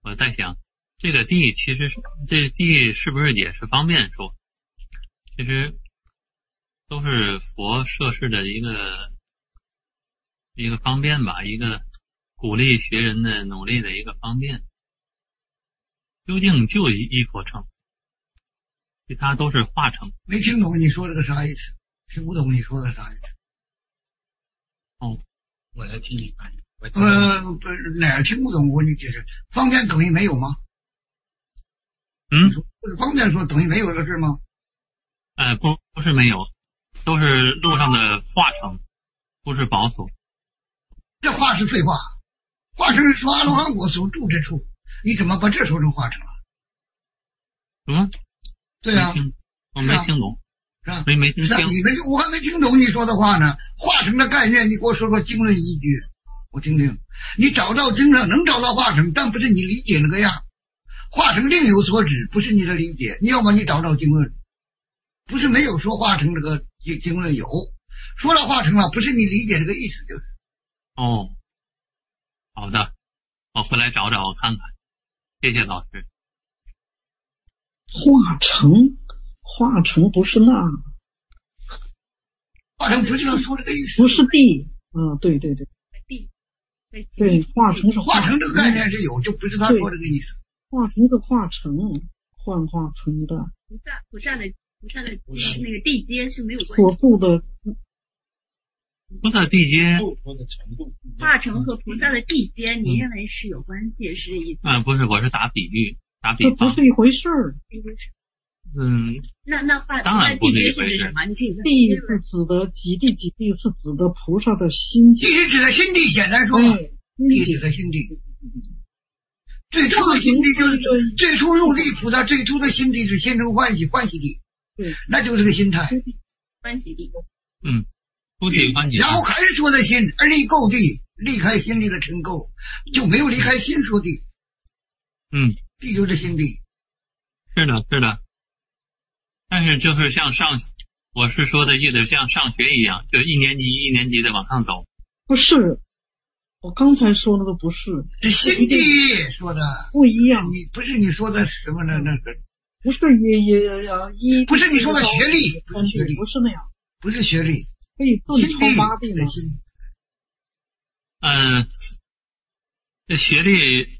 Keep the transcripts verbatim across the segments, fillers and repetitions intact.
我在想，这个地其实这地是不是也是方便说？其实都是佛设施的一个一个方便吧，一个鼓励学人的努力的一个方便。究竟就一一佛乘，其他都是化乘。 没听懂你说这个啥意思？听不懂你说的啥意思？ 哦， 我来听你翻译。 呃，不是哪儿听不懂？我给你解释，方便等于没有吗？ 嗯， 不是方便说等于没有这个事吗？ 呃，不不是没有，都是路上的化乘，不是宝所。 这话是废话，化成是说阿罗汉果所住之处，你怎么把这说成化成了？ 什么？ 对啊， 我没听懂， 是吧？ 没没听清。 你们我还没听懂你说的话呢。化成的概念，你给我说说经论依据，我听听。你找到经论能找到化成，但不是你理解那个样。化成另有所指，不是你的理解。你要么你找找经论，不是没有说化成这个经经论有，说了化成了，不是你理解这个意思就是。 哦，好的，我回来找找我看看，谢谢老师。 化成，化成不是那， 化成不是要说这个意思， 不是地，嗯，对对对， 地， 对，化成是化成这个概念是有，就不是他说这个意思。 化成的化成，幻化成的。 菩萨菩萨的菩萨的那个地阶是没有关所系。 住的菩萨地阶， 化成和菩萨的地阶，你认为是有关系，是这意思？ 嗯，不是，我是打比喻，打比这不方。 是一回事儿。 一回事。 嗯， 那那化当然不地阶是一回事是什么？你可以地是指的极地，极地是指的菩萨的心地是指的心地，简单说， 对， 地指的心地。最初的心地就是最初入地，菩萨最初的心地是心生欢喜，欢喜地， 对， 那就是个心态。 欢喜地。 嗯，出地欢喜。 然后还是说的心，而立垢地，离开心地的尘垢，就没有离开心说地。 嗯， 地就是心地。 是的，是的。但是就是像上，我是说的意思像上学一样，就一年级一年级的往上走。 不是，我刚才说那个不是， 是心地说的不一样。 你不是你说的什么呢？那个不是也也呀一， 不是你说的学历，不是学历， 不是那样， 不是学历， 可以顿超八地的吗？ 心。 嗯，这学历，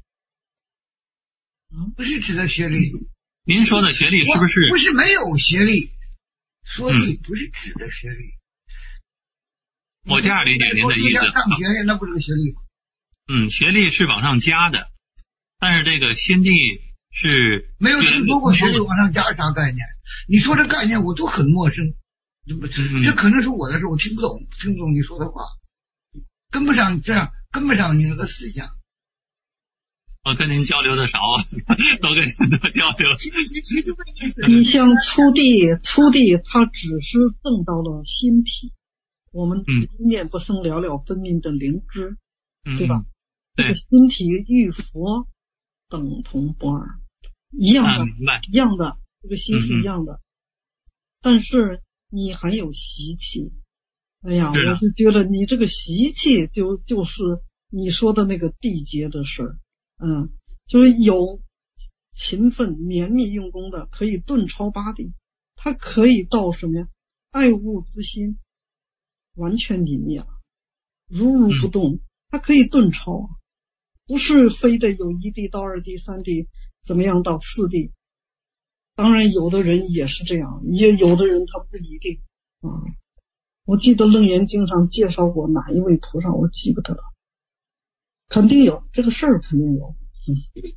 不是指的学历。 您说的学历是不是？ 不是没有学历，说地不是指的学历。 嗯、我这样理解您的意思。 上学那不是个学历吗？ 嗯，学历是往上加的，但是这个心地是没有听说过学历往上加啥概念。你说这概念我都很陌生， 嗯、 这可能是我的事，我听不懂，听不懂你说的话，跟不上这样，跟不上你那个思想。 我跟您交流的少，都跟您多交流。 你像粗地，粗地它只是证到了心体，我们一念不生了了分明的灵知， 嗯、 对吧？ 对， 这个心体与佛等同不二，一样的， 啊、 一样的，这个心是一样的。嗯、但是你还有习气，哎呀，我是觉得你这个习气就就是你说的那个地阶的事儿。嗯，就是有勤奋绵密用功的，可以顿超八地，他可以到什么呀？爱物之心完全泯灭了，如如不动，他可以顿超，不是非得有一地到二地三地，怎么样到四地。当然有的人也是这样，也有的人他不一定啊。我记得楞严经上介绍过哪一位菩萨，我记不得了。肯定有这个事儿，肯定有。嗯，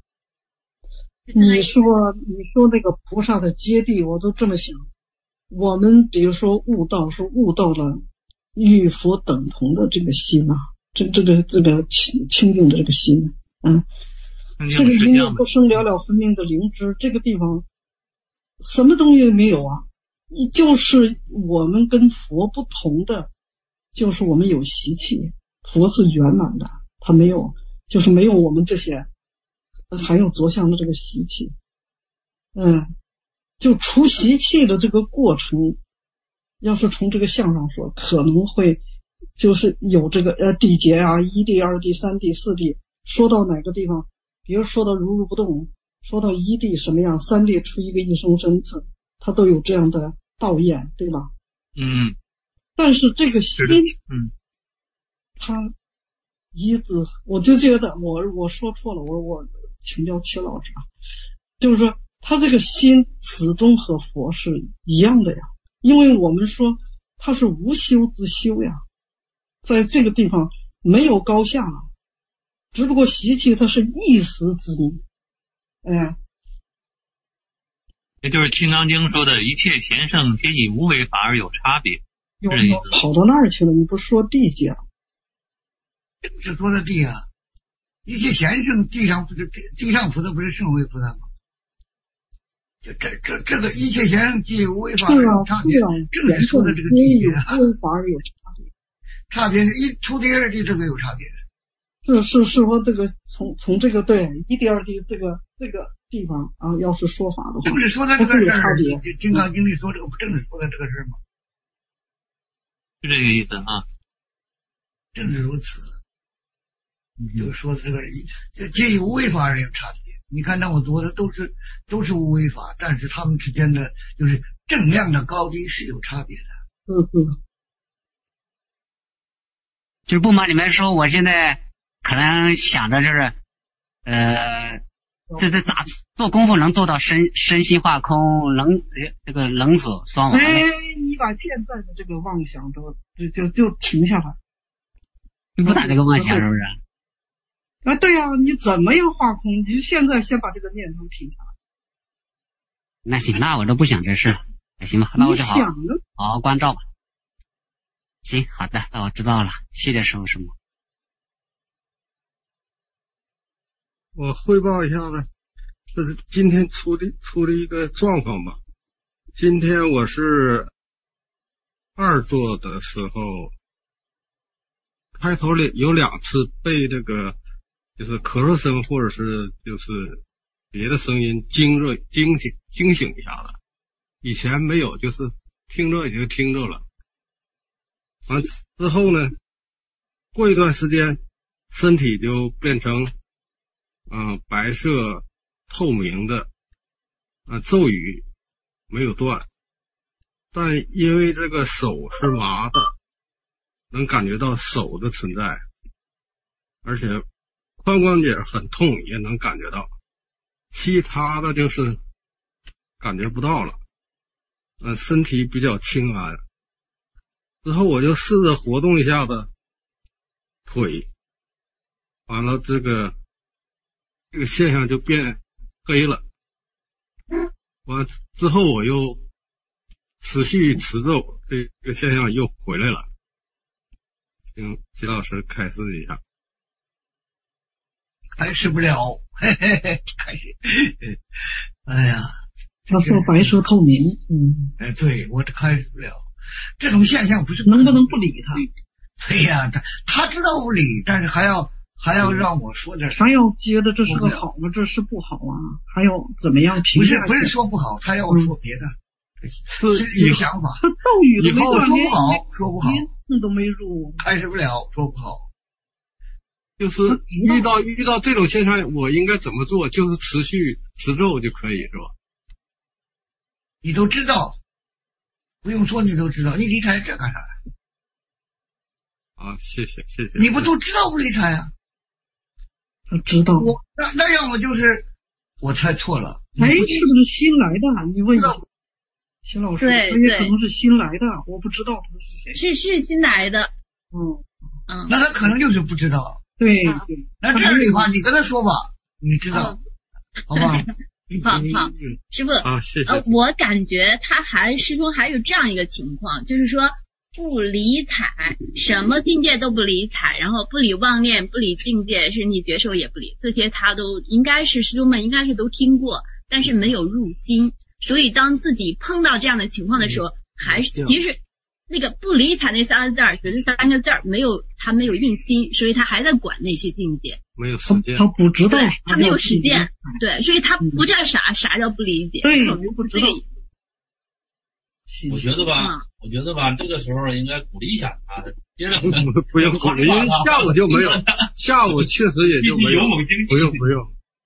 你说你说那个菩萨的阶地，我都这么想。我们比如说悟道，是悟到了与佛等同的这个心啊，这这个这个清清净的这个心，嗯，这个一念不生了了分明的灵知，这个地方什么东西没有啊？就是我们跟佛不同的，就是我们有习气，佛是圆满的。他没有，就是没有我们这些还有着相的这个习气，嗯，就除习气的这个过程，要是从这个相上说，可能会就是有这个呃地劫啊，一地、二地、三地、四地，说到哪个地方比如说到如如不动，说到一地什么样，三地出一个一生身次，它都有这样的道验，对吧？ 嗯。 但是这个心， 嗯， 它一字，我就觉得我我说错了，我我请教齐老师啊，就是说他这个心始终和佛是一样的呀，因为我们说它是无修之修呀，在这个地方没有高下了，只不过习气它是一时之名，哎， 也就是《金刚经》说的一切贤圣皆以无为法而有差别。 有有跑到那儿去了，你不说地界了？ 是说的地啊，一切贤圣地上不是地上菩萨不是圣位菩萨吗？这这这这个一切贤圣皆以无为法而有差别，正是说的这个地界啊， 无为法而有差别， 差别一出地二地这个有差别。 是是是说这个从从这个对一地二地这个这个地方啊，要是说法的话， 正是说的这个事儿，《金刚经》里说这个不正是说的这个事儿吗？ 是这个意思啊， 正是如此。就是说这个这皆以无为法而有差别。你看那么多的都是都是无为法，但是他们之间的就是正量的高低是有差别的。 嗯嗯。 就是不瞒你们说，我现在可能想着就是，呃，这这咋做功夫能做到身身心化空，能这个能所双亡？ 哎，你把现在的这个妄想都就就就停下来， 你不打这个妄想是不是？ 啊，对呀、啊，你怎么样化空？你现在先把这个念头停下来。 那行，那我都不想这事，那行吧，那我就好好好关照吧。行，好的，那我知道了，谢谢师父师母。 我汇报一下呢，这是今天出的出了一个状况吧。今天我是二座的时候，开头里有两次被这个就是咳嗽声或者是就是别的声音惊热惊醒惊醒一下子，以前没有，就是听着也就听着了。完之后呢，过一段时间身体就变成嗯、呃、白色透明的，呃咒语没有断，但因为这个手是麻的，能感觉到手的存在，而且髋关节很痛也能感觉到，其他的就是感觉不到了，呃身体比较轻安。之后我就试着活动一下子腿，完了这个这个现象就变黑了。完之后我又持续持咒，这个现象又回来了。请齐老师开示一下。 开示不了，嘿嘿嘿，开示。哎呀， 他说白色透明，嗯， 哎，对我这开示不了。这种现象不是能不能不理他？ 对呀、啊，他他知道不理，但是还要还要让我说点， 还要觉得这是个好吗？这是不好啊？还要怎么样评价？ 不是不是说不好，他要我说别的，嗯、是一个想法。 他咒语都没说不好，说不好， 音都没入， 开始不了，说不好。 就是遇到遇到这种现象，我应该怎么做？就是持续持咒就可以，是吧？ 你都知道。不用说，你都知道，你理睬这干啥呀？ 啊，谢谢谢谢。 你不都知道不理睬呀？ 他知道。 我那那要么就是我猜错了。 哎，是不是新来的？你问一下秦老师， 对， 他也可能是新来的，我不知道他是谁。 是是新来的。 嗯嗯。 那他可能就是不知道。 对对。那这样的话，你跟他说吧，你知道，嗯、好吧？ 好好，师父， 啊，谢谢。 呃，我感觉他还师兄还有这样一个情况，就是说不理睬，什么境界都不理睬，然后不理妄念，不理境界，甚至觉受也不理，这些他都应该是师兄们应该是都听过，但是没有入心，所以当自己碰到这样的情况的时候，嗯、还是其实那个不理睬那三个字儿，觉得三个字儿没有他没有用心，所以他还在管那些境界。 没有实践， 他不知道， 他没有实践，对，所以他不知道啥啥叫不理解， 对，不知道。 我觉得吧，我觉得吧，这个时候应该鼓励一下他，接着不用鼓励，因为下午就没有，下午确实也就没有，不用不用。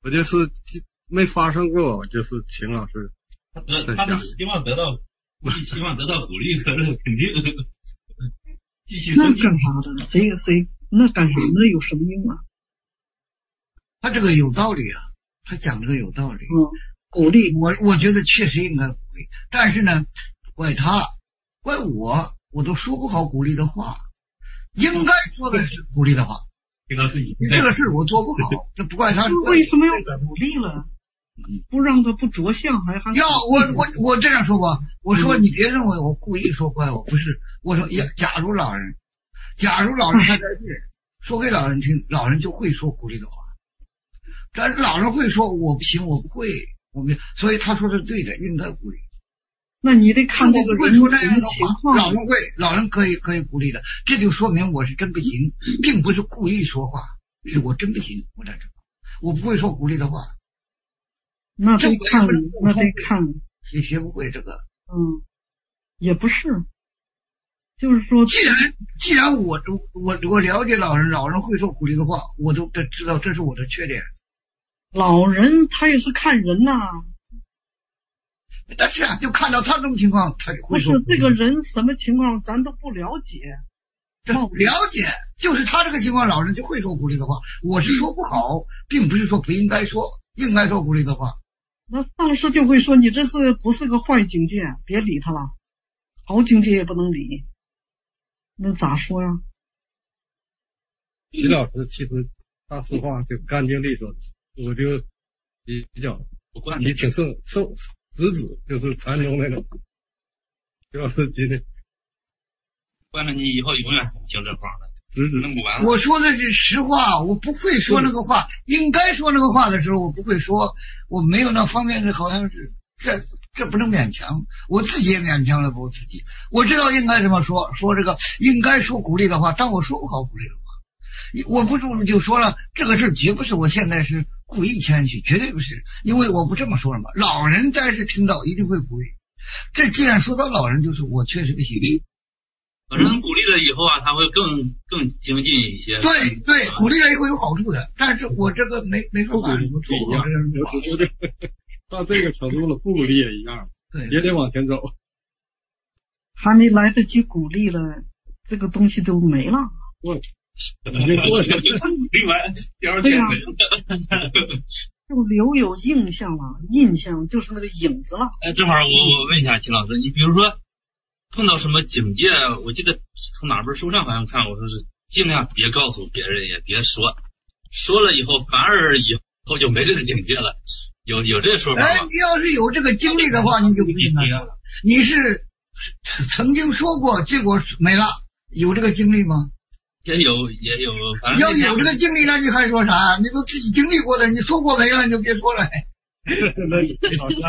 我就是没发生过，我就是请老师。 呃，他们希望得到，不是希望得到鼓励和肯定，继续那增进。 干啥的？谁谁那干啥？那有什么用啊？ 他这个有道理啊，他讲这个有道理。 嗯，鼓励我我觉得确实应该鼓励，但是呢，怪他，怪我，我都说不好鼓励的话，应该说的是鼓励的话。 这个是你这个事我做不好，这不怪他。 为什么要鼓励了？不让他不着相，还还要我我我这样说吧，我说你别认为我故意说怪我，不是，我说呀，假如老人，假如老人他在这说给老人听，老人就会说鼓励的话，但是老人会说我不行，我不会，我们所以他说是对的，应该鼓励。 那你得看这个人说那什么样的话， 情况。 老人会，老人可以可以鼓励的，这就说明我是真不行，并不是故意说话，是我真不行，我在这，我不会说鼓励的话。 那得看，那得看， 也学不会这个。 嗯，也不是，就是说， 既然既然我都我我了解老人，老人会说鼓励的话，我都知道这是我的缺点。 老人他也是看人呐、啊， 但是啊，就看到他这种情况，他就不会说是这个人什么情况咱都不了解。 这了解，就是他这个情况，老人就会说鼓励的话。我是说不好，并不是说不应该说，应该说鼓励的话。 那上师就会说你这是不是个坏境界，别理他了，好境界也不能理，那咋说呀？ 徐老师其实大实话就干净利索，我就比比较不惯你挺受受直指，就是禅宗那种。徐老师今天惯了你以后永远不听这话了， 直指弄不完了。 我说的是实话，我不会说那个话，应该说那个话的时候我不会说，我没有那方面的，好像是这这不能勉强，我自己也勉强了我自己。我知道应该怎么说，说这个应该说鼓励的话，但我说不好鼓励的话。我不是就说了，这个事绝不是我现在是故意谦虚，绝对不是，因为我不这么说了嘛。老人在是听到一定会鼓励，这既然说到老人，就是我确实不行。 反正鼓励了以后啊，他会更更精进一些。 对对，鼓励了以后有好处的，但是我这个没没说法，我一样，我这到这个程度了，不鼓励也一样， 对， 也得往前走。 还没来得及鼓励了，这个东西都没了。 我没过去， 另外标签没了， 就留有印象了，印象就是那个影子了。 哎，正好我我问一下秦老师，你比如说碰到什么警戒，我记得从哪本书上好像看，我说是尽量别告诉别人，也别说，说了以后反而以后就没这个警戒了，有有这个说法吗？ 哎，你要是有这个经历的话，你就不应该了。你是曾经说过，结果没了，有这个经历吗？ 也有也有，反正要有这个经历，那你还说啥？你都自己经历过的，你说过没了，你就别说了。 好像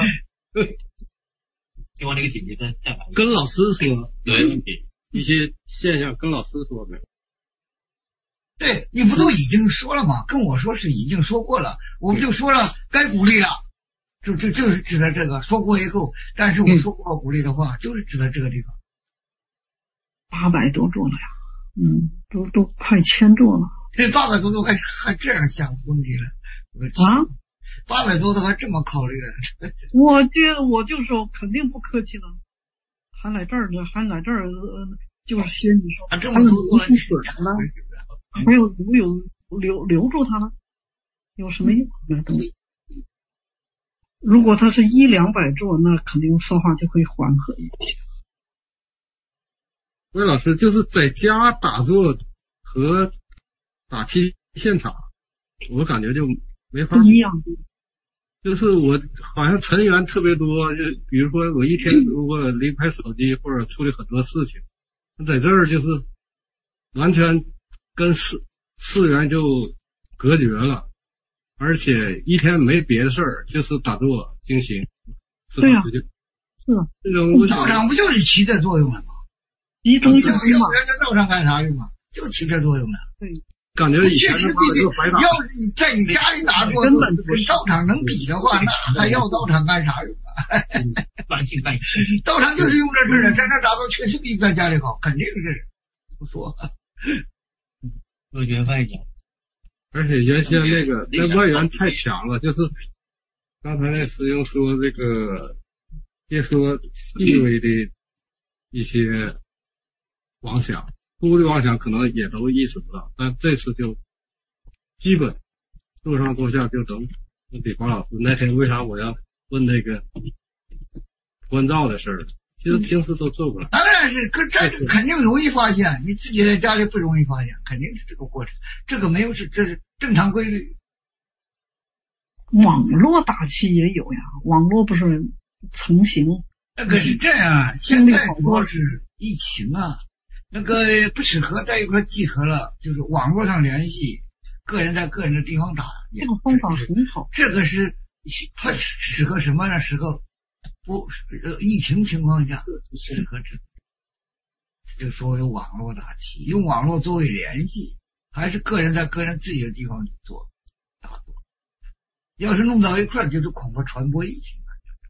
就往那个警戒再再来。 跟老师说对问题，一些现象跟老师说没有。 对，你不都已经说了吗？跟我说是已经说过了，我们就说了该鼓励了，就就就是指的这个说过以后，但是我说不好鼓励的话，嗯、就是指的这个地方。 八百多座了呀，嗯，都都快千座了。 这八百多都还还这样想问题了啊？ 八百多都还这么考虑了？ 我就我就说肯定不客气了，还来这儿呢，还来这儿、呃、就是些你说他这么多做了水了，还有留有留留住他了，有什么用？那东西。如果他是一两百座，那肯定说话就会缓和一些。 魏老师就是在家打坐和打期现场，我感觉就没法不一样。 就是我好像成员特别多，就比如说我一天如果离不开手机或者处理很多事情，在这儿就是完全跟事事源就隔绝了，而且一天没别的事儿，就是打坐静心。 对呀、啊， 是啊， 这种道场不就是起这作用了吗？ 集中精神嘛，人家道场干啥用啊？就起这作用了。 对。 感觉以前的话就白打。 要是你在你家里打坐，根本跟道场能比的话，那还要道场干啥用啊？ 半信半疑。 道场就是用这事的，在那打坐确实比在家里好，肯定是不说。 我觉得外讲， 而且原先那个那外援太强了，就是刚才那师兄说这个，别说细微的一些妄想，粗的妄想可能也都意识不到，但这次就基本坐上坐下就能问给黄老师。那天为啥我要问那个关照的事儿？其实平时都做过了。 当然是，可这肯定容易发现，你自己在家里不容易发现，肯定是这个过程，这个没有是这是正常规律。 网络打气也有呀，网络不是成型。 那个是这样，现在主要是疫情啊，那个不适合在一块集合了，就是网络上联系，个人在个人的地方打。 这个方法很好。 这个是它适合什么呢？适合不呃疫情情况下适合这，就所谓网络打气，用网络作为联系，还是个人在个人自己的地方做打坐。要是弄到一块，就是恐怕传播疫情。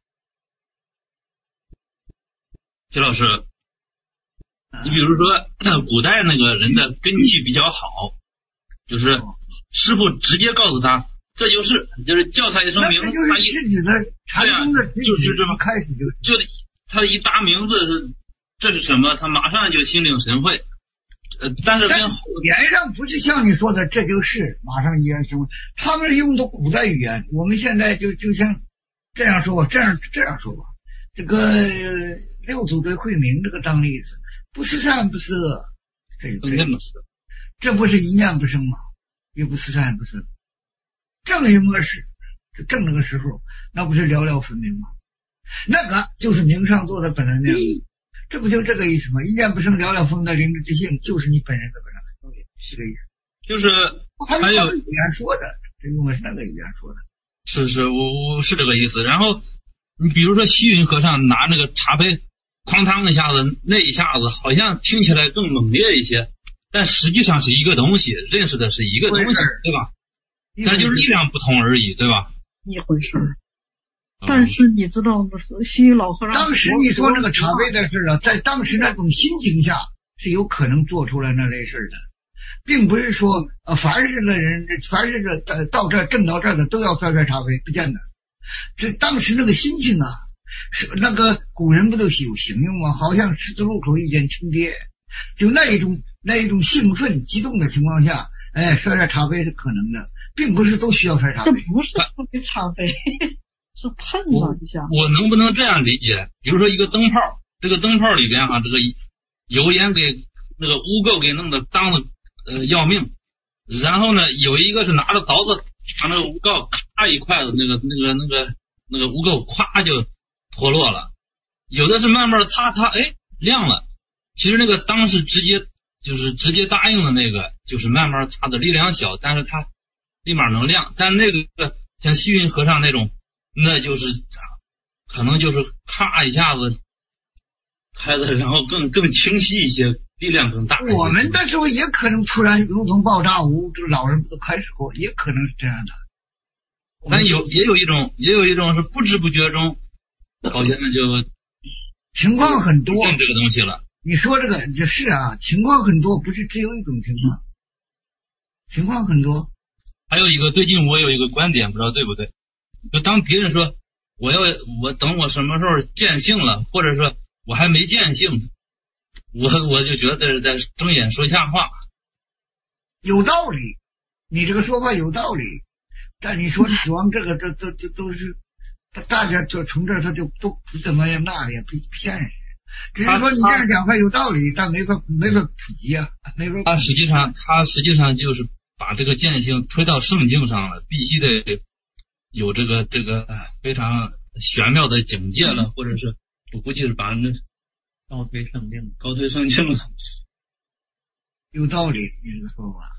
徐老师，你比如说古代那个人的根基比较好，就是师傅直接告诉他这就是，就是叫他一声名，他一直指的禅宗的直就是这么开始就就他一答名字，这是什么，他马上就心领神会。呃，但是跟语言上不是像你说的这就是马上一言神会，他们是用的古代语言，我们现在就就像这样说吧，这样这样说吧，这个六祖对慧明这个当例子，不思善不思恶，这就对了，这不是一念不生吗？也不思善不思恶，正一模式，就正那个时候，那不是寥寥分明吗？那个就是明上座的本来面目。嗯，这不就这个意思吗？一念不生，寥寥分的灵智之性，就是你本人的本来面目，是这个意思。 就是还有语言说的，这用的是那个语言说的。 是是，我我是这个意思。然后你比如说虚云和尚拿那个茶杯哐当一下子，那一下子好像听起来更猛烈一些，但实际上是一个东西，认识的是一个东西，对吧？但就是力量不同而已，对吧？ 一回事。但是你知道的，西域老和尚当时你说这个茶杯的事啊，在当时那种心情下是有可能做出来那类事的，并不是说呃凡是的人，凡是的到这挣到这儿的都要摔摔茶杯，不见得。这当时那个心情啊，是那个古人不都有形容吗？好像十字路口遇见亲爹，就那一种那一种兴奋激动的情况下，哎，摔摔茶杯是可能的，并不是都需要摔茶杯。 这不是摔茶杯。是碰了一下。 我能不能这样理解？比如说一个灯泡，这个灯泡里边哈，这个油烟给那个污垢给弄得脏的呃要命，然后呢，有一个是拿着刀子把那个污垢咔一块的那个那个那个那个污垢咵就脱落了，有的是慢慢擦擦，哎亮了。其实那个当时直接就是直接答应的那个，就是慢慢擦的力量小，但是它立马能亮。但那个像虚云和尚那种。那就是可能就是咔一下子开的，然后更更清晰一些，力量更大一些。 我们那时候也可能突然如同爆炸无，这个老人不都开始过，也可能是这样的。 但有也有一种也有一种是不知不觉中，好像就情况很多。 这个东西了。 你说这个就是啊，情况很多，不是只有一种情况，情况很多。 还有一个，最近我有一个观点，不知道对不对？就当别人说我要我等我什么时候见性了，或者说我还没见性，我我就觉得在睁眼说瞎话。 有道理，你这个说法有道理，但你说死亡这个都都都都是大家就从这儿他就都不怎么样，那也不现实。只是说你这样讲话有道理，但没法没法普及啊，没法。 他实际上他实际上就是把这个见性推到圣经上了，必须得有这个这个非常玄妙的境界了，或者是我估计是把那高推圣境， 高推圣境了。 有道理，你这个说法。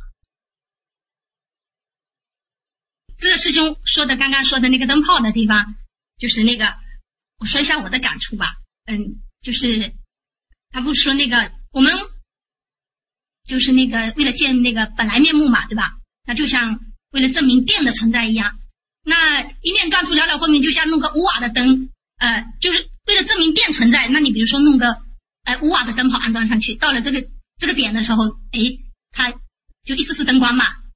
这个师兄说的刚刚说的那个灯泡的地方，就是那个我说一下我的感触吧。嗯，就是他不是说那个我们就是那个为了见那个本来面目嘛，对吧？那就像为了证明电的存在一样。那一念断除寥寥分明，就像弄个五瓦的灯，呃，就是为了证明电存在。那你比如说弄个呃五瓦的灯泡安装上去，到了这个这个点的时候，诶，它就一丝丝灯光嘛。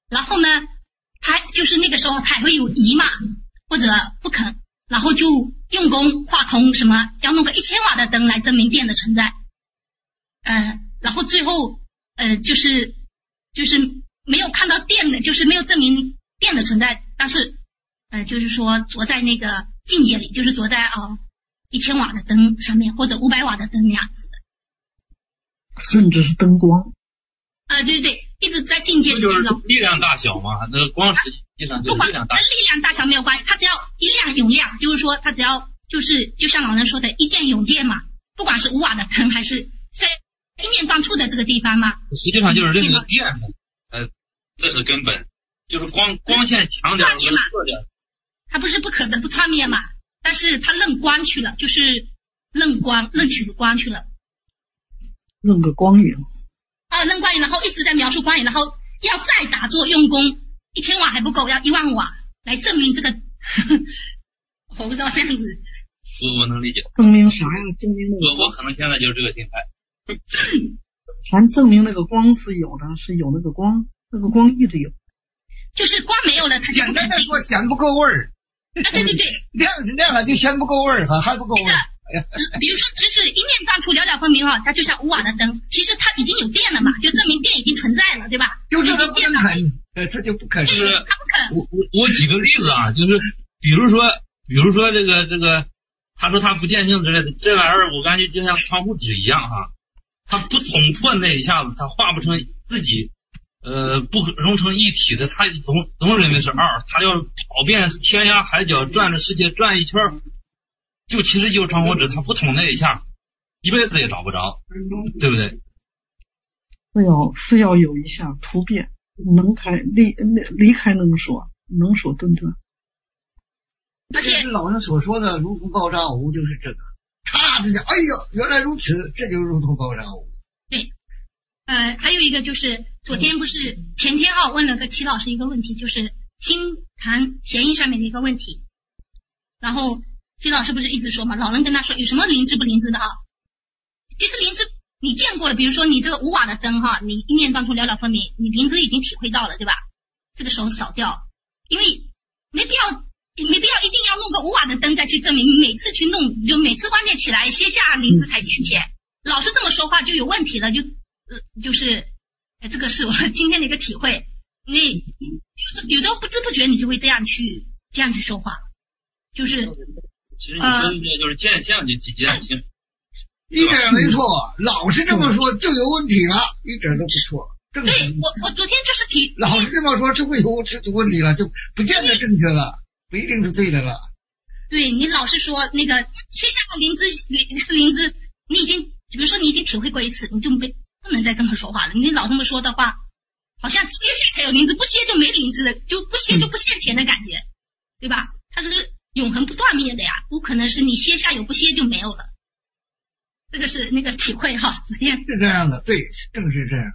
然后呢，他就是那个时候还会有疑嘛，或者不肯，然后就用功画空，什么要弄个一千瓦的灯来证明电的存在，呃，然后最后呃就是就是没有看到电的，就是没有证明电的存在，但是呃就是说着在那个境界里，就是着在哦一千瓦的灯上面或者五百瓦的灯那样子的， 甚至是灯光。 呃对对对，一直在境界里就是力量大小嘛，那个光实际上就是力量大小。 跟力量大小没有关系，它只要一亮永亮，就是说它只要就是就像老人说的一见永见嘛，不管是五瓦的灯还是在一念断处的这个地方嘛， 实际上就是这个电，呃，这是根本，就是光光线强点或者弱点， 它不是不可能不穿灭嘛，但是它认光去了，就是认光认取光去了， 认个光影。 啊，认光影，然后一直在描述光影，然后要再打坐用功，一千瓦还不够，要一万瓦来证明这个，呵呵我不知道这样子。 我我能理解。 证明啥呀？证明那个我我可能现在就是这个心态。 咱证明那个光是有的，是有那个光，那个光一直有。 就是光没有了，它就简单的说，嫌不够味儿。 啊，对对对， 亮是亮了，就嫌不够味儿，还还不够味儿。 那个，比如说，只是一念断处，了了分明哈，它就像五瓦的灯，其实它已经有电了嘛，就证明电已经存在了，对吧？ 就是它不肯，呃，这就不肯。 就是他不肯。 我我我举个例子啊，就是比如说，比如说这个这个，他说他不见性之类的，这玩意儿我感觉就像窗户纸一样哈，他不捅破那一下子，他画不成自己呃不融成一体的，他总总认为是二，他要跑遍天涯海角，转着世界转一圈。就其实就是窗户纸，他不捅那一下，一辈子也找不着，对不对？ 是要是要有一下突变，能开离离开能说，能说顿顿。 而且老人所说的如同爆炸无，就是这个，嚓之间，哎呦，原来如此，这就是如同爆炸无。 对，呃，还有一个就是昨天不是前天啊问了个齐老师一个问题，就是心谈弦音上面的一个问题，然后。齐老师不是一直说嘛，老人跟他说有什么灵知不灵知的哈？其实灵知你见过了，比如说你这个五瓦的灯哈，你一念断处了了分明，你灵知已经体会到了，对吧？这个时候扫掉，因为没必要没必要一定要弄个五瓦的灯再去证明，你每次去弄就每次观念起来歇下灵知才现前，老是这么说话就有问题了，就呃就是这个是我今天的一个体会，你有有时候不知不觉你就会这样去这样去说话，就是。 其实你说的就是见相就即见性， 一点没错。老是这么说就有问题了，一点都不错。 对我，我昨天就是提， 老是这么说就会有有问题了，就不见得正确了，不一定是对的了。 对你老是说那个歇下的灵知是灵知，你已经比如说你已经体会过一次，你就没不能再这么说话了。你老这么说的话，好像歇下才有灵知，不歇就没灵知的，就不歇就不现前的感觉，对吧？它是。永恒不断灭的呀，不可能是你歇下有不歇就没有了，这个是那个体会哈。昨天是这样的，对，正是这样。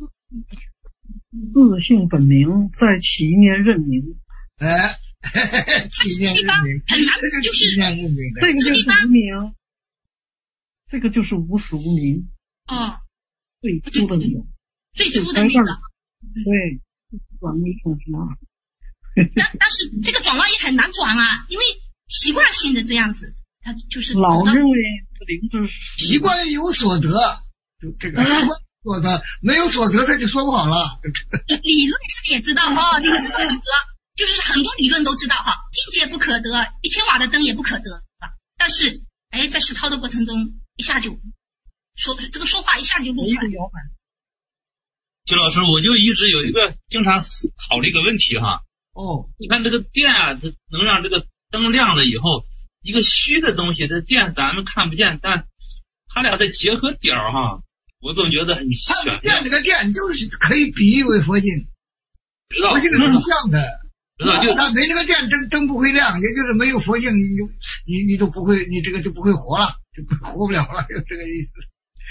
自性本明，在起念认明。 哎，起念认明很难，就是起念认明的， 这个就是无明，这个就是无始无明。 哦， 最初的那个， 最初的那个， 对，转没转是哪？ 但但是这个转弯也很难转啊，因为习惯性的这样子，他就是老认为灵知习惯有所得，就这个习惯所得，没有所得他就说不好了。 理论上也知道哦，灵知不可得，就是很多理论都知道哈，境界不可得，一千瓦的灯也不可得，但是哎，在实操的过程中，一下就说这个说话一下就露出来。 徐老师，我就一直有一个经常思考这个问题哈。 哦， 你看这个电啊，它能让这个灯亮了以后，一个虚的东西，这电咱们看不见，但它俩的结合点儿哈，我总觉得很玄。 看不见这个电就是可以比喻为佛性，佛性是不像的， 知道就它没这个电灯灯不会亮，也就是没有佛性，你就你你都不会，你这个就不会活了，就活不了了，就这个意思。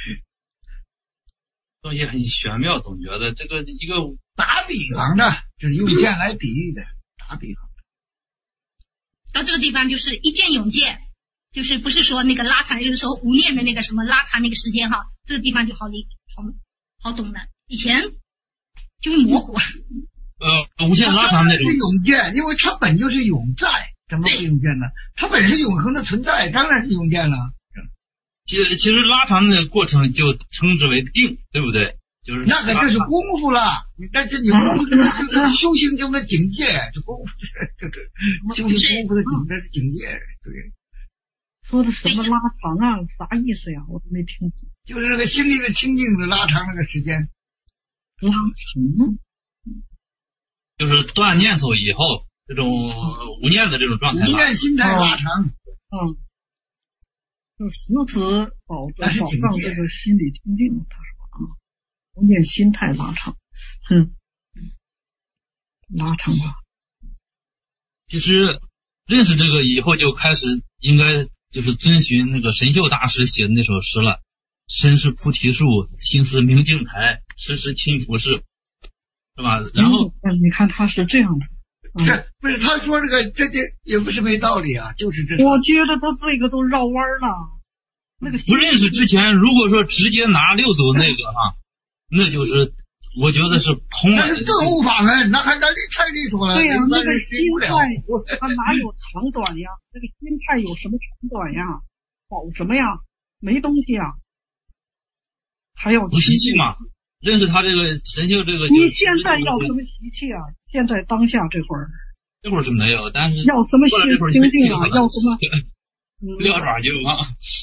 东西很玄妙，总觉得这个一个打比方的，就是用剑来比喻的，打比方。 到这个地方就是一见永见，就是不是说那个拉长，有的时候无念的那个什么拉长那个时间哈，这个地方就好理好好懂了。以前就会模糊。 呃无限拉长那种。 是永见，因为它本就是永在，怎么不永见呢？它本是永恒的存在，当然是永见了。 其其实拉长的过程就称之为定，对不对？就是那个就是功夫了，但是你功夫就是修行中的境界，就功夫这个修行功夫的境界是境界，对。 说的什么拉长啊？啥意思呀？我都没听懂。 就是那个心里的清净的拉长那个时间。 拉长？ 就是断念头以后，这种无念的这种状态。 无念心态拉长。 嗯。就时时保保障这个心理清净，他说啊，无念心态拉长，嗯，拉长吧。 其实认识这个以后，就开始应该就是遵循那个神秀大师写的那首诗了：身是菩提树，心似明镜台，时时勤拂拭，是吧？然后， 嗯，你看他是这样的。 这不是他说这个，这这也不是没道理啊，就是这。 我觉得他这个都绕弯了。那个不认识之前，如果说直接拿六祖那个哈，那就是我觉得是空了。 那是正悟法门，那还那太利索了。 对呀、啊，那个心态它哪有长短呀？那个心态有什么长短呀？保什么呀？没东西啊，还要不习气嘛？认识他这个神秀这个， 你现在要什么习气啊？现在当下这会儿， 这会儿是没有，但是要什么清净啊？要什么撂爪就忘。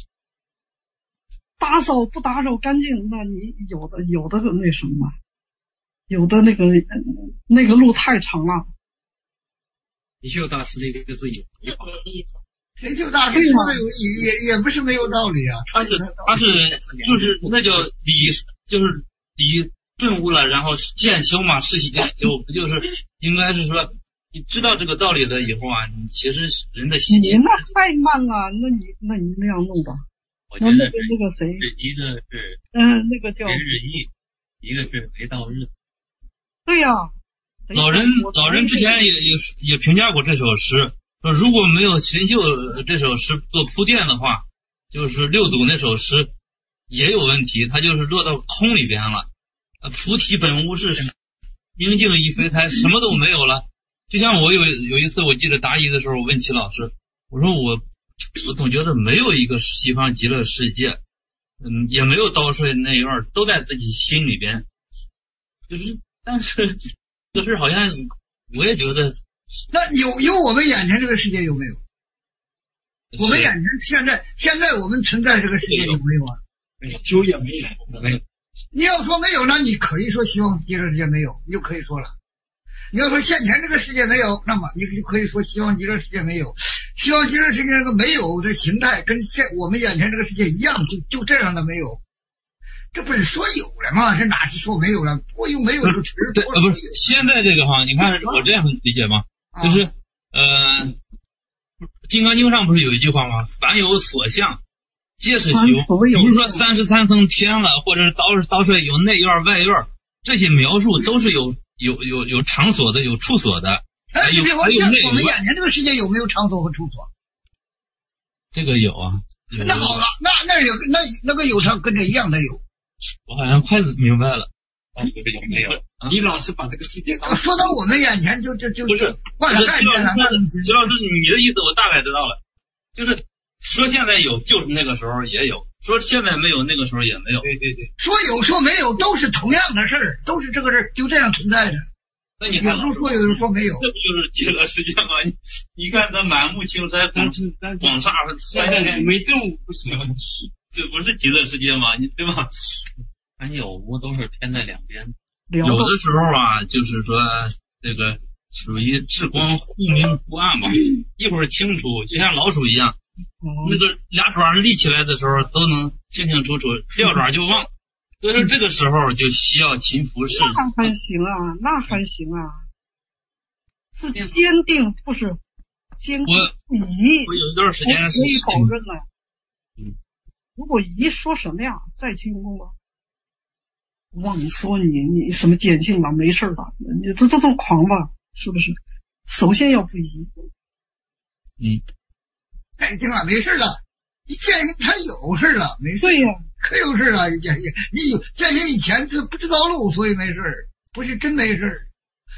打扫不打扫干净，那你有的有的那什么，有的那个那个路太长了。 神秀大师这个就是有神秀大师说的有也也也不是没有道理啊， 他是他是就是那叫理，就是理顿悟了，然后渐修嘛，世习渐修，不就是应该是说你知道这个道理了以后啊，你其实人的心情你那太慢了，那你那你那样弄吧。 我觉得那个那个谁， 一个是嗯，那个叫人日益，一个是没到日子。 对呀、啊， 老人老人之前也也也评价过这首诗，说如果没有神秀这首诗做铺垫的话，就是六祖那首诗也有问题，它就是落到空里边了。菩提本无事，明镜亦非台，什么都没有了。就像我有有一次我记得答疑的时候，我问齐老师，我说我我总觉得没有一个西方极乐世界，嗯，也没有刀税内院，都在自己心里边。就是但是这事好像我也觉得， 那有有我们眼前这个世界有没有？我们眼前现在现在我们存在这个世界有没有啊？ 没有，就也没有，没有。 你要说没有，那你可以说西方极乐世界没有，你就可以说了。你要说现前这个世界没有，那么你就可以说西方极乐世界没有。西方极乐世界那个没有的形态跟现我们眼前这个世界一样，就就这样的没有。这不是说有了吗？这哪是说没有了？我用没有这个词儿。 对，呃，不是现在这个哈，你看我这样理解吗？就是呃，《金刚经》上不是有一句话吗？凡有所相，皆是修。比如说三十三层天了，或者是刀刀税有内院外院，这些描述都是有有有有场所的，有处所的。 哎，你别我我们眼前这个世界有没有场所和处所？ 这个有啊。 那好了，那那有那那个有场跟这一样的有。 我好像快明白了。 哦，这个有没有？你老是把这个世界说到我们眼前就就就不是换了概念了。 徐老师，你的意思我大概知道了，就是说现在有，就是那个时候也有；说现在没有，那个时候也没有。 对对对， 说有说没有都是同样的事儿，都是这个事儿，就这样存在的。 那你看， 有时说有，有时说没有， 这不就是极乐世界吗？你你看咱满目青山，广广厦山海， 没证悟不行， 这不是极乐世界吗？你对吧？ 凡有无都是偏在两边。 有的时候啊，就是说这个属于至光忽明忽暗嘛，一会儿清楚，就像老鼠一样，那个俩爪立起来的时候都能清清楚楚，掉爪就忘。所以说这个时候就需要勤拂拭。 那还行啊，那还行啊，是坚定，不是坚定不移。 我有一段时间是可以保证的。 嗯， 如果移说什么呀？再进攻吧。妄说你你什么碱性吧，没事吧？你这这都狂吧？是不是？首先要不移。 嗯， 碱性了，没事了。你碱性它有事了，没事。 对呀、啊， 可有事了。碱性你有碱性以前是不知道路，所以没事，不是真没事。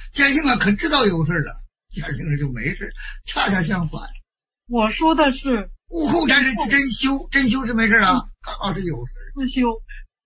见性了可知道有事了，见性了就没事，恰恰相反。 我说的是悟后才是真修，真修是没事啊，刚好是有事。 自修。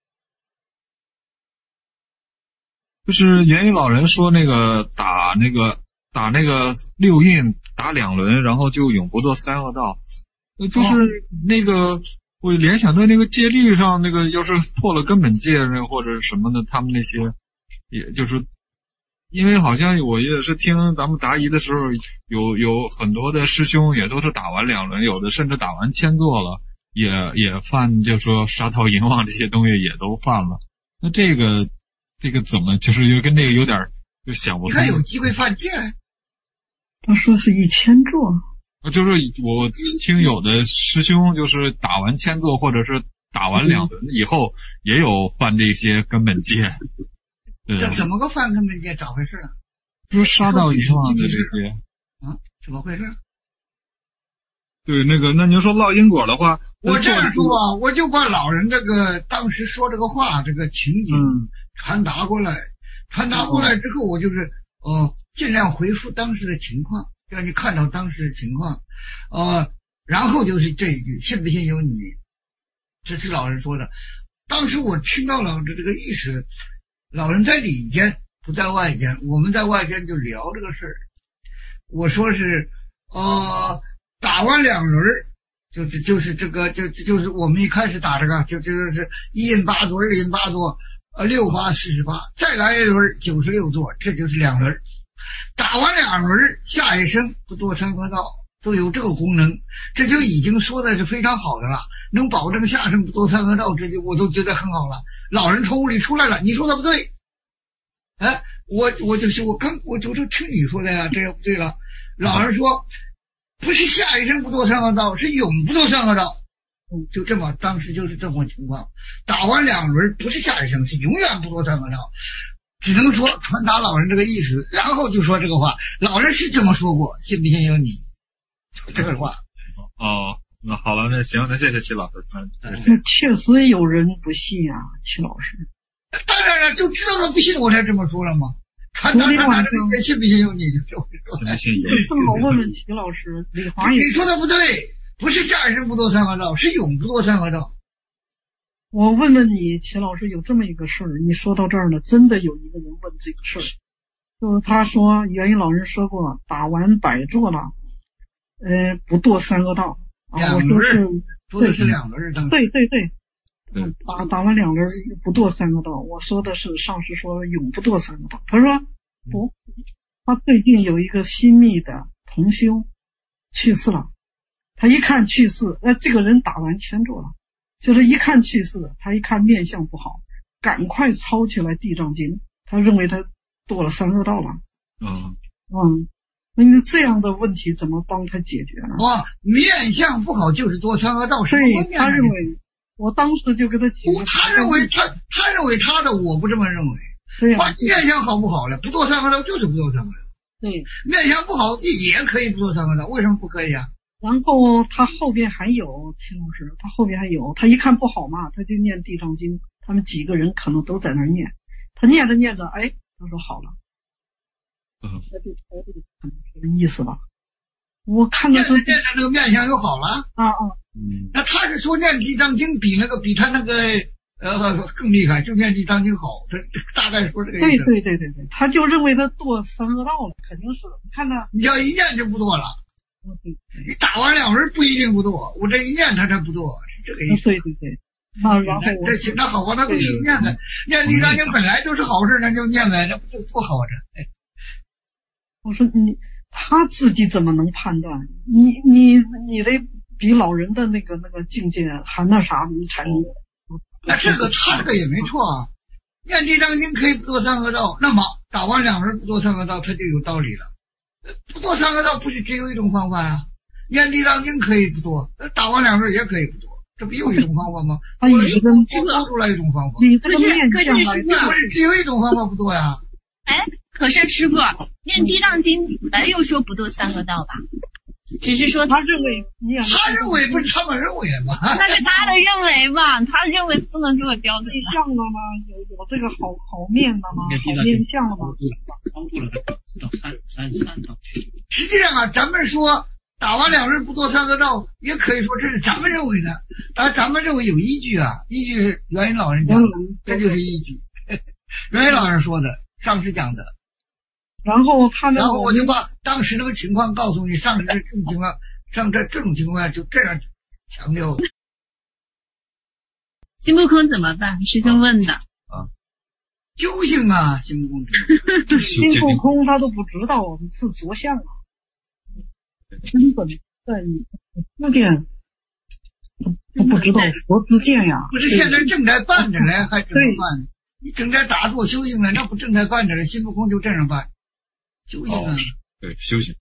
就是元婴老人说那个打那个打那个六印打两轮，然后就永不做三恶道。呃，就是那个、哦、我联想到那个戒律上那个，要是破了根本戒那或者什么的，他们那些，也就是因为好像我也是听咱们答疑的时候，有有很多的师兄也都是打完两轮，有的甚至打完千座了，也也犯，就说杀盗淫妄这些东西也都犯了。那这个。这个怎么就是又跟那个有点就想不通？ 你看有机会犯戒， 他说是一千座， 就是我听有的师兄就是打完千座或者是打完两轮以后，也有犯这些根本戒。 这怎么个犯根本戒？咋回事啊？ 就是杀盗淫妄的这些啊？怎么回事？ 对，那个那您说烙因果的话， 我这样说啊，我就把老人这个当时说这个话这个情景。嗯，传达过来，传达过来之后，我就是呃尽量回复当时的情况，让你看到当时的情况，呃，然后就是这一句信不信由你，这是老人说的。当时我听到了这个意思，老人在里间不在外间，我们在外间就聊这个事儿。我说是呃打完两轮，就是就是这个就就是我们一开始打这个就就是一印八座二印八座。呃，六八四十八，再来一轮九十六座，这就是两轮。打完两轮，下一生不堕三恶道，都有这个功能，这就已经说的是非常好的了。能保证下生不堕三恶道，这就我都觉得很好了。老人从屋里出来了，你说的不对，哎，我我就是我刚我就是听你说的呀，这也不对了。老人说，不是下一生不堕三恶道，是永不堕三恶道。嗯，就这么，当时就是这么情况。打完两轮，不是下一生，是永远不堕三恶道，只能说传达老人这个意思，然后就说这个话。老人是这么说过，信不信由你。这个话。 哦，那好了，那行，那谢谢齐老师。 那确实有人不信啊，齐老师。 当然了，就知道他不信，我才这么说了嘛。传达传达这个信不信由你，就信不信由你。 正好问问齐老师，李华也。 你说的不对。不是下一生不堕三恶道，是永不堕三恶道。 我问问你，齐老师，有这么一个事儿，你说到这儿呢，真的有一个人问这个事儿，就是他说元婴老人说过，打完百座了，呃，不堕三恶道。 两轮，说的是两轮， 对对对，嗯，打打完两轮不堕三恶道。我说的是上师说永不堕三恶道，他说不，他最近有一个新密的同修去世了。他一看去世，那这个人打完千座了，就是一看去世，他一看面相不好，赶快抄起来地藏经，他认为他堕了三恶道了。 嗯嗯，那这样的问题怎么帮他解决呢？ 哇，面相不好就是堕三恶道， 所以他认为，我当时就给他解决。 他认为他他认为他的，我不这么认为。 对呀、啊，面相好不好了，不堕三恶道就是不堕三恶道。 对， 面相不好也可以不堕三恶道，为什么不可以啊？ 然后他后边还有，秦老师，他后边还有，他一看不好嘛，他就念地藏经，他们几个人可能都在那儿念，他念着念着，哎，他说好了， 嗯， 那就猜这个可能是个意思吧。我看到他念着这个面相就好了啊啊， 嗯，那他是说念地藏经比那个比他那个呃更厉害，就念地藏经好，他大概说这个意思。 对对对对对，他就认为他堕三恶道了，肯定是。你看他， 你要一念就不堕了。你打完两轮不一定不堕，我这一念他才不堕，是这个意思。 对对对，啊，然后这行，那好吧，那不是念的，念地藏经本来就是好事，那就念呗，那不就多好着？ 我说你他自己怎么能判断？你你你得比老人的那个那个境界还那啥，你才能。 那这个他这个也没错啊，念地藏经可以不堕三恶道，那么打完两轮不堕三恶道，他就有道理了。不堕三恶道不是只有一种方法啊，念地藏经可以不堕，打完两轮也可以不堕，这不又一种方法吗？ 他有一个多出来一种方法， 可是可是师傅， 不是只有一种方法不堕呀？ 哎，可是师傅念地藏经没有说不堕三恶道吧？ 只是说他认为你也他认为不是他们认为的吗？ 那是他的认为嘛，他认为不能作为标准。 对象了吗？有有这个好好面的吗？好面相了吗？ 超度了四到三三三到去。 实际上啊，咱们说打完两人不做三个道，也可以说这是咱们认为的，但咱们认为有依据啊，依据是元云老人讲的，这就是依据。元云老人说的，上师讲的。 然后他然后我就把当时那个情况告诉你，上师这种情况，上这这种情况下就这样强调。 心不空怎么办？师兄问的。 啊，修行啊，心不空。 心不空，他都不知道是着相啊，根本在那边都不知道佛之见呀。 不是现在正在办着呢，还怎么办？你正在打坐修行呢，那不正在办着呢？心不空就这样办。修行啊， 对，修行。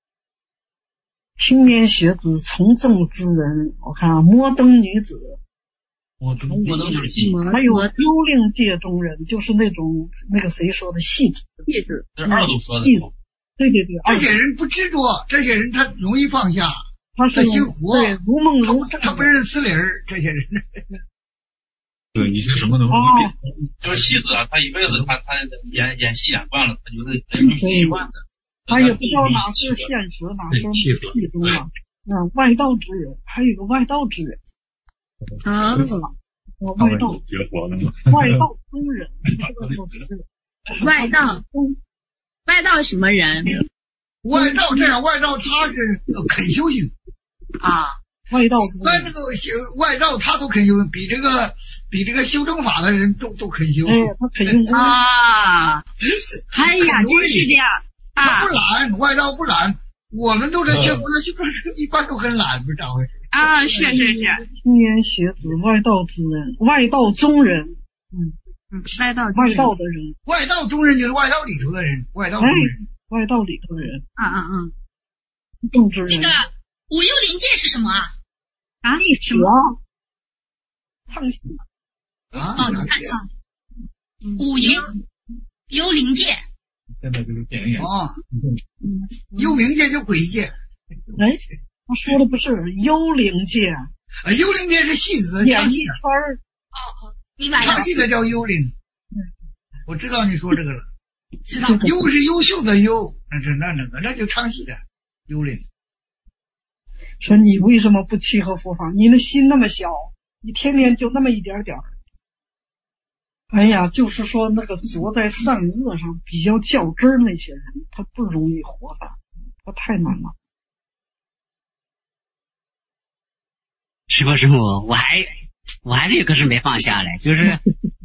青年学子，从政之人，我看啊，摩登女子， 摩登摩登就是戏， 还有幽灵界中人，就是那种那个谁说的戏子， 戏子， 这是二度说的。 对对对， 这些人不执着，这些人他容易放下， 他是心活， 对，如梦如他他不认死理儿，这些人。 对，你是什么能力变？ 就是戏子啊，他一辈子他他演演戏演惯了，他觉得人是习惯的。 他也不知道哪是现实，哪是戏中啊。嗯，外道之人，还有一个外道之人。 啊， 外道绝活了吗？ 外道中人， 外道外道什么人？ 外道这样，外道他是肯修行啊。 外道， 那这个外道他都肯修，比这个比这个修正法的人都都肯修。 哎，他肯用功啊！哎呀，真是这样啊！ 他不懒，外道不懒，我们都在学佛的，就一般都很懒，不是咋回事？ 啊，是是是。 青年学子，外道之人，外道中人， 嗯嗯，外道外道的人， 外道中人就是外道里头的人，外道中人， 外道里头的人。 啊啊啊！ 正之人。 这个五幽灵界是什么啊？ 啊， 什么？唱戏啊？ 哦，唱戏。五幽幽灵界。 现在这个电影啊，幽冥界就鬼界。 哎，他说的不是幽灵界啊， 幽灵界是戏子演艺圈儿。 哦哦，明白了。 唱戏的叫幽灵。我知道你说这个了。 知道。 优是优秀的优，那是那那个那就唱戏的幽灵。 说你为什么不契合佛法？你的心那么小，你天天就那么一点点儿。哎呀，就是说那个着在善恶上比较较真儿那些人，他不容易活法，他太难了。 师傅师傅，我还我还是有个事没放下来，就是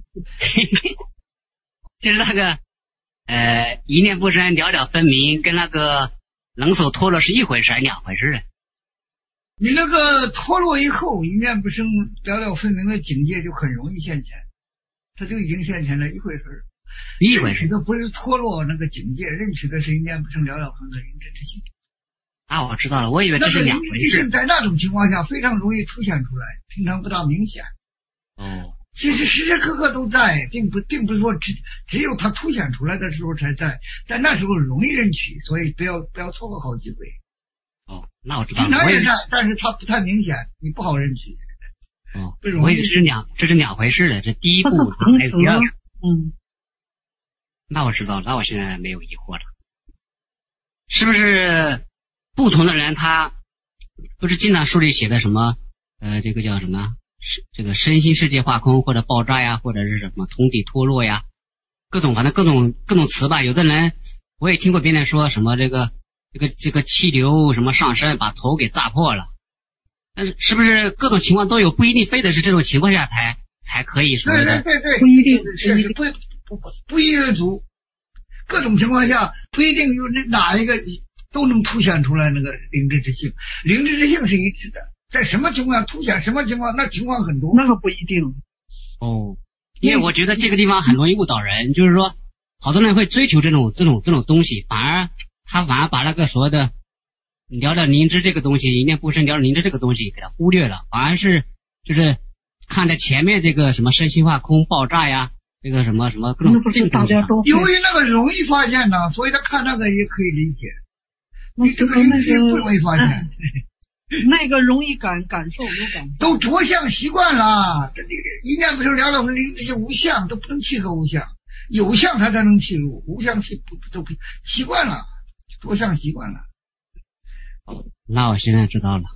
就是那个呃一念不生了了分明，跟那个冷手脱落是一回事还是两回事？ 你那个脱落以后，一念不生了了分明的境界就很容易现前，它就已经现前了一回事。 一回事， 认取的不是脱落那个境界，认取的是一念不生了了分的灵真之性。 啊，我知道了，我以为这是两回事。 在那种情况下非常容易凸显出来，平常不大明显。 哦， 其实时时刻刻都在，并不并不是说只只有它凸显出来的时候才在，在那时候容易认取，所以不要不要错过好机会。 哦，那我知道了。 平常也在，但是它不太明显，你不好认取。 哦，我以为这是两这是两回事的，这第一步还有第二步。 嗯， 那我知道了，那我现在没有疑惑了。是不是不同的人他不是经常书里写的什么呃这个叫什么这个身心世界化空或者爆炸呀，或者是什么通体脱落呀，各种反正各种各种词吧。有的人我也听过别人说什么这个这个这个气流什么上身把头给炸破了，但是是不是各种情况都有，不一定非得是这种情况下才才可以说的。 对对对对， 不一定是是不不不不一而足，各种情况下不一定有哪一个都能凸显出来那个灵智之性，灵智之性是一致的，在什么情况下凸显什么情况，那情况很多。 那个不一定。 哦，因为我觉得这个地方很容易误导人，就是说好多人会追求这种这种这种东西，反而他反而把那个所谓的聊聊灵知这个东西，一念不生聊聊灵知这个东西给他忽略了，反而是就是看在前面这个什么身心化空爆炸呀，这个什么什么各种这个东西上。 由于那个容易发现呢，所以他看那个也可以理解。 你这个灵性不容易发现。 那个容易感感受有感受， 都着相习惯了。这这一念不是聊了，我们灵这些无相都不能契合无相，有相它才能契入，无相是不都不习惯了，着相习惯了。 那我现在知道了。